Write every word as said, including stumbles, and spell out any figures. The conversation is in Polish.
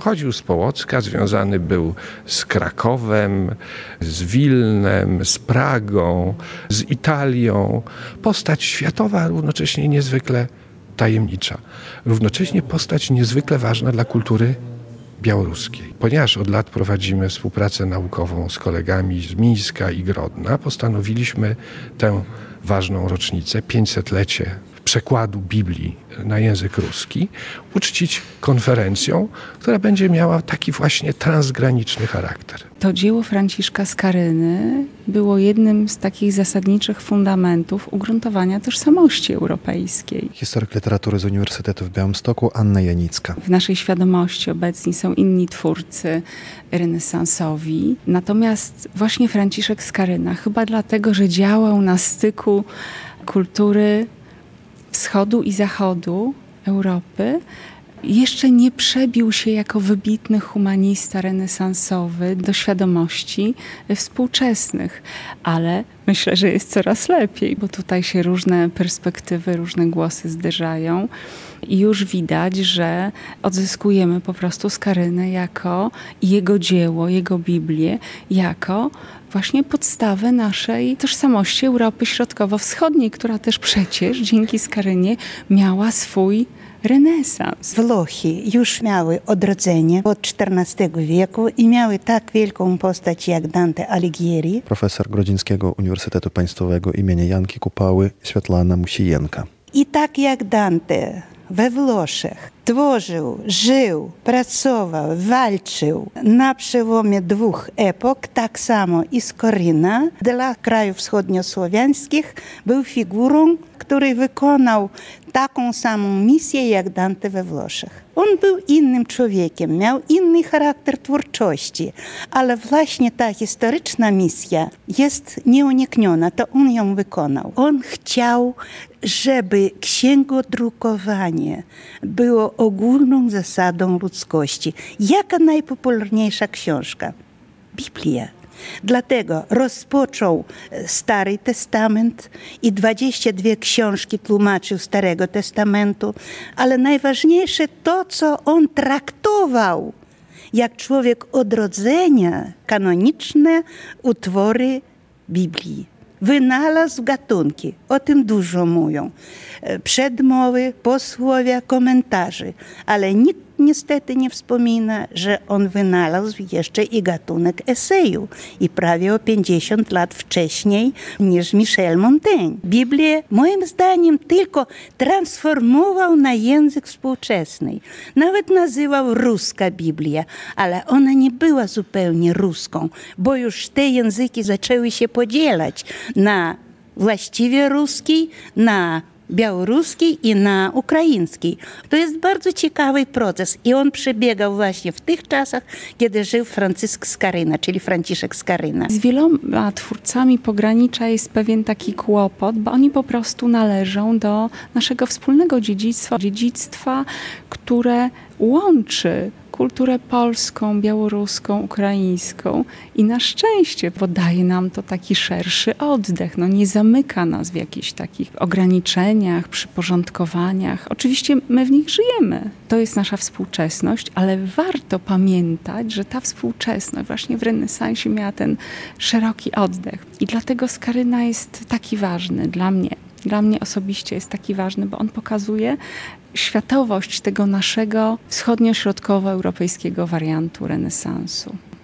Pochodził z Połocka, związany był z Krakowem, z Wilnem, z Pragą, z Italią. Postać światowa, a równocześnie niezwykle tajemnicza. Równocześnie postać niezwykle ważna dla kultury białoruskiej. Ponieważ od lat prowadzimy współpracę naukową z kolegami z Mińska i Grodna, postanowiliśmy tę ważną rocznicę, pięćsetlecie przekładu Biblii na język ruski, uczcić konferencją, która będzie miała taki właśnie transgraniczny charakter. To dzieło Franciszka Skaryny było jednym z takich zasadniczych fundamentów ugruntowania tożsamości europejskiej. Historyk literatury z Uniwersytetu w Białymstoku Anna Janicka. W naszej świadomości obecni są inni twórcy renesansowi, natomiast właśnie Franciszek Skaryna, chyba dlatego, że działał na styku kultury wschodu i zachodu Europy, jeszcze nie przebił się jako wybitny humanista renesansowy do świadomości współczesnych, ale myślę, że jest coraz lepiej, bo tutaj się różne perspektywy, różne głosy zderzają i już widać, że odzyskujemy po prostu Skarynę jako jego dzieło, jego Biblię, jako właśnie podstawę naszej tożsamości Europy Środkowo-Wschodniej, która też przecież dzięki Skarynie miała swój renesans. Włochy już miały odrodzenie od czternastego wieku i miały tak wielką postać jak Dante Alighieri. Profesor Grodzińskiego Uniwersytetu Państwowego imienia Janki Kupały Światlana Musijenka. I tak jak Dante we Włoszech tworzył, żył, pracował, walczył na przełomie dwóch epok, tak samo i Skaryna dla krajów wschodniosłowiańskich był figurą, który wykonał taką samą misję jak Dante we Włoszech. On był innym człowiekiem, miał inny charakter twórczości, ale właśnie ta historyczna misja jest nieunikniona, to on ją wykonał. On chciał, żeby księgodrukowanie było ogólną zasadą ludzkości. Jaka najpopularniejsza książka? Biblia. Dlatego rozpoczął Stary Testament i dwadzieścia dwie książki tłumaczył Starego Testamentu, ale najważniejsze to, co on traktował jak człowiek odrodzenia, kanoniczne utwory Biblii. Wynalazł gatunki, o tym dużo mówią. Przedmowy, posłowia, komentarze, ale nikt niestety nie wspomina, że on wynalazł jeszcze i gatunek eseju i prawie o pięćdziesiąt lat wcześniej niż Michel Montaigne. Biblię moim zdaniem tylko transformował na język współczesny. Nawet nazywał ruska Biblia, ale ona nie była zupełnie ruską, bo już te języki zaczęły się podzielać na właściwie ruski, na białoruskiej i na ukraińskiej. To jest bardzo ciekawy proces i on przebiegał właśnie w tych czasach, kiedy żył Franciszek Skaryna, czyli Franciszek Skaryna. Z wieloma twórcami pogranicza jest pewien taki kłopot, bo oni po prostu należą do naszego wspólnego dziedzictwa, dziedzictwa, które łączy kulturę polską, białoruską, ukraińską i na szczęście podaje nam to taki szerszy oddech. No nie zamyka nas w jakichś takich ograniczeniach, przyporządkowaniach. Oczywiście my w nich żyjemy. To jest nasza współczesność, ale warto pamiętać, że ta współczesność właśnie w renesansie miała ten szeroki oddech. I dlatego Skaryna jest taki ważny dla mnie. Dla mnie osobiście jest taki ważny, bo on pokazuje światowość tego naszego wschodnio-środkowoeuropejskiego wariantu renesansu.